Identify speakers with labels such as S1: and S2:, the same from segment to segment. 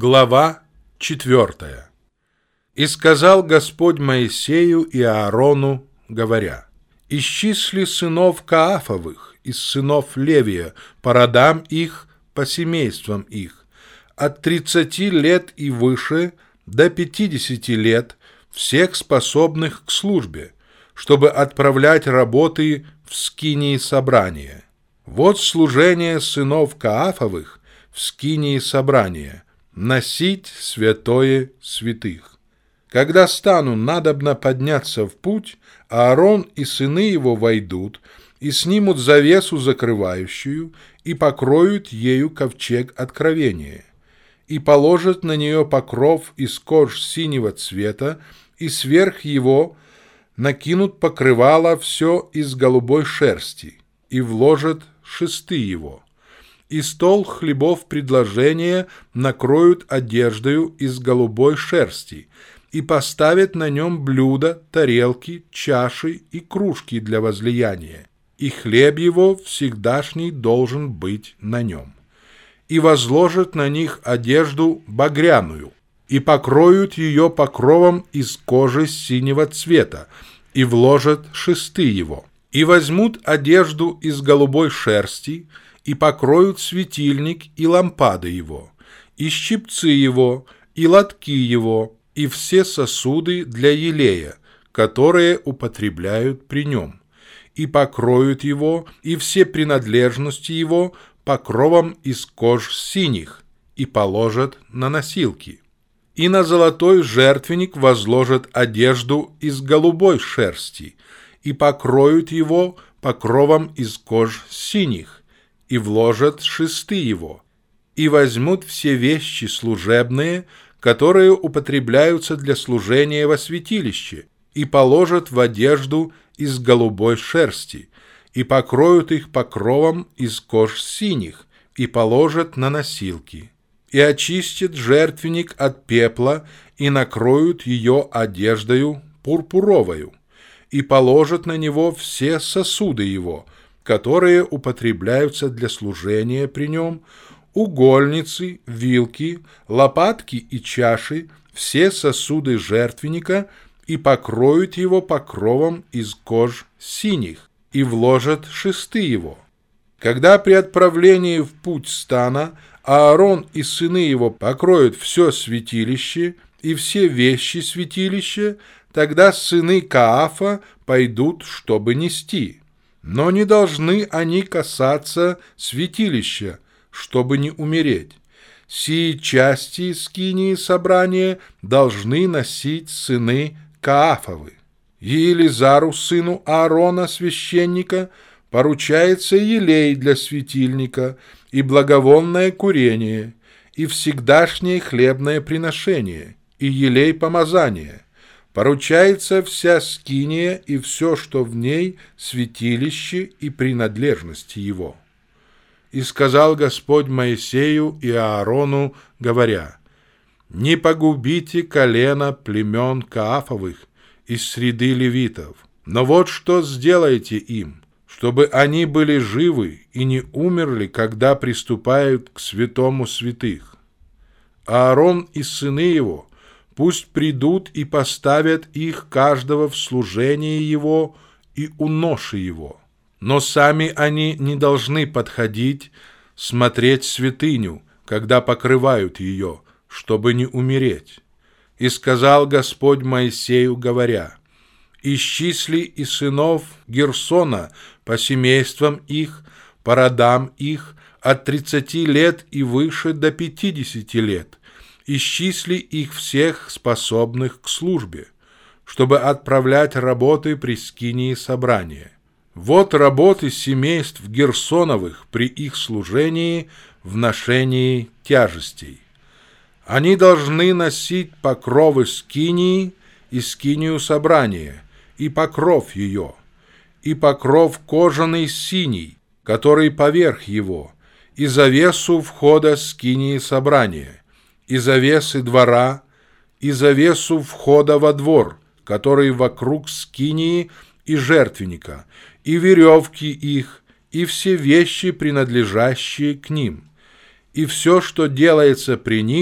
S1: Глава 4. «И сказал Господь Моисею и Аарону, говоря: исчисли сынов Каафовых из сынов Левия по родам их, по семействам их, от 30 лет и выше до 50 лет, всех способных к службе, чтобы отправлять работы в скинии собрания. Вот служение сынов Каафовых в скинии собрания — носить святое святых. Когда стану надобно подняться в путь, Аарон и сыны его войдут и снимут завесу закрывающую и покроют ею ковчег откровения, и положат на нее покров из кож синего цвета, и сверх его накинут покрывало все из голубой шерсти, и вложат шесты его. И стол хлебов предложения накроют одеждою из голубой шерсти, и поставят на нем блюда, тарелки, чаши и кружки для возлияния, и хлеб его всегдашний должен быть на нем. И возложат на них одежду багряную, и покроют ее покровом из кожи синего цвета, и вложат шесты его. И возьмут одежду из голубой шерсти, и покроют светильник и лампады его, и щипцы его, и лотки его, и все сосуды для елея, которые употребляют при нем, и покроют его, и все принадлежности его покровом из кож синих, и положат на носилки. И на золотой жертвенник возложат одежду из голубой шерсти, и покроют его покровом из кож синих, и вложат шесты его, и возьмут все вещи служебные, которые употребляются для служения во святилище, и положат в одежду из голубой шерсти, и покроют их покровом из кож синих, и положат на носилки, и очистят жертвенник от пепла, и накроют ее одеждою пурпуровою, и положат на него все сосуды его, которые употребляются для служения при нем, угольницы, вилки, лопатки и чаши, все сосуды жертвенника, и покроют его покровом из кож синих, и вложат шесты его. Когда при отправлении в путь стана Аарон и сыны его покроют все святилище и все вещи святилища, тогда сыны Каафа пойдут, чтобы нести. Но не должны они касаться святилища, чтобы не умереть. Сии части скинии собрания должны носить сыны Каафовы. Елизару, сыну Аарона, священника, поручается елей для светильника и благовонное курение, и всегдашнее хлебное приношение, и елей помазания. Поручается вся скиния и все, что в ней, святилище и принадлежности его. И сказал Господь Моисею и Аарону, говоря: не погубите колено племен Каафовых из среды левитов, но вот что сделайте им, чтобы они были живы и не умерли, когда приступают к святому святых. Аарон и сыны его пусть придут и поставят их каждого в служение его и у ноши его. Но сами они не должны подходить, смотреть святыню, когда покрывают ее, чтобы не умереть. И сказал Господь Моисею, говоря: исчисли и сынов Герсона по семействам их, по родам их, от 30 лет и выше до 50 лет, исчисли их всех способных к службе, чтобы отправлять работы при скинии собрания. Вот работы семейств Герсоновых при их служении в ношении тяжестей. Они должны носить покровы скинии и скинию собрания, и покров ее, и покров кожаный синий, который поверх его, и завесу входа скинии собрания, и завесы двора, и завесу входа во двор, который вокруг скинии и жертвенника, и веревки их, и все вещи, принадлежащие к ним, и все, что делается при них,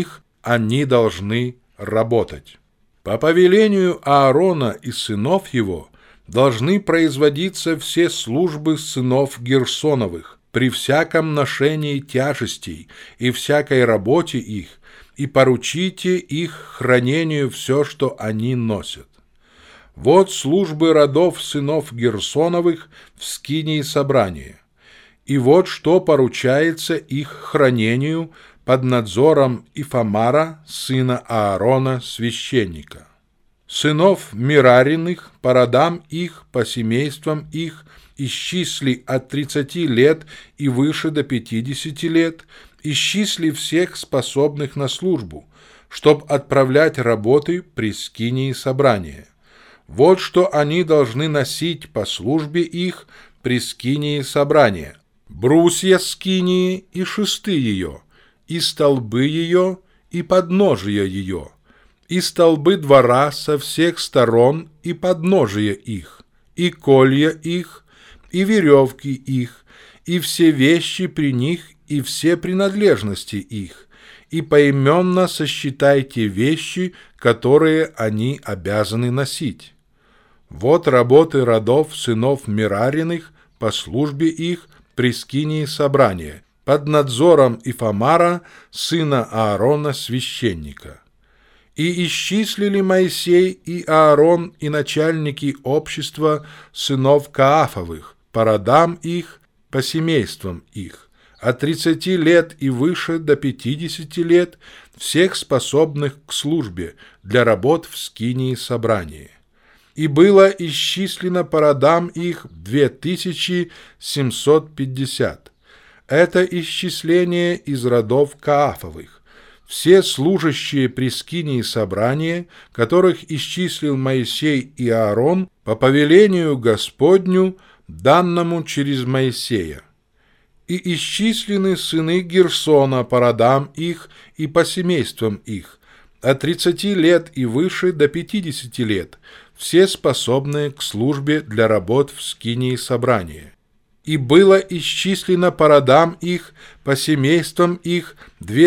S1: они должны работать. По повелению Аарона и сынов его должны производиться все службы сынов Герсоновых при всяком ношении тяжестей и всякой работе их, и поручите их хранению все, что они носят. Вот службы родов сынов Герсоновых в скинии собрания. И вот что поручается их хранению под надзором Ифамара, сына Аарона, священника. Сынов Мерариных по родам их, по семействам их, исчисли от 30 лет и выше до 50 лет, исчисли всех способных на службу, чтоб отправлять работы при скинии собрания. Вот что они должны носить по службе их при скинии собрания: брусья скинии и шесты ее, и столбы ее, и подножия ее, и столбы двора со всех сторон, и подножия их, и колья их, и веревки их, и все вещи при них, и все принадлежности их, и поименно сосчитайте вещи, которые они обязаны носить. Вот работы родов сынов Мерариных по службе их при скинии собрания, под надзором Ифамара, сына Аарона, священника. И исчислили Моисей и Аарон и начальники общества сынов Каафовых по родам их, по семействам их, от 30 лет и выше до 50 лет, всех способных к службе для работ в скинии собрания. И было исчислено по родам их 2750. Это исчисление из родов Каафовых. Все служащие при скинии собрания, которых исчислил Моисей и Аарон по повелению Господню, данному через Моисея. И исчислены сыны Герсона по родам их и по семействам их, от 30 лет и выше до 50 лет, все способные к службе для работ в скинии собрания. И было исчислено по родам их, по семействам их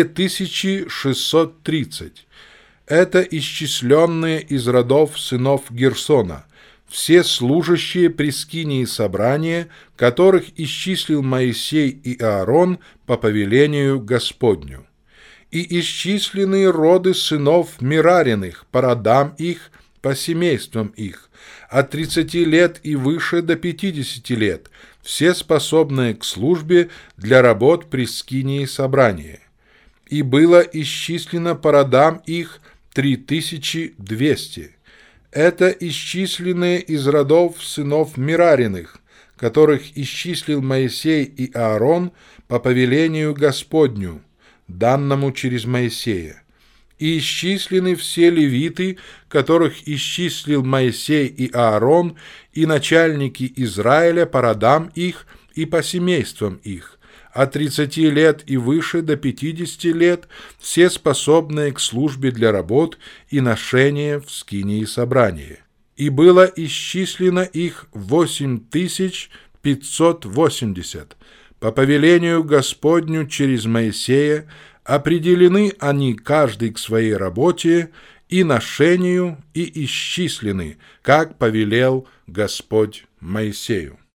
S1: 2630. Это исчисленные из родов сынов Герсона, все служащие при скинии собрания, которых исчислил Моисей и Аарон по повелению Господню. И исчислены роды сынов Мерариных по родам их, по семействам их, от 30 лет и выше до 50 лет, все способные к службе для работ при скинии собрания. И было исчислено по родам их 3200. Это исчисленные из родов сынов Мерариных, которых исчислил Моисей и Аарон по повелению Господню, данному через Моисея. И исчислены все левиты, которых исчислил Моисей и Аарон, и начальники Израиля по родам их и по семействам их, от 30 лет и выше до 50 лет, все способные к службе для работ и ношения в скинии собрания. И было исчислено их 8580. По повелению Господню через Моисея определены они каждый к своей работе и ношению, и исчислены, как повелел Господь Моисею.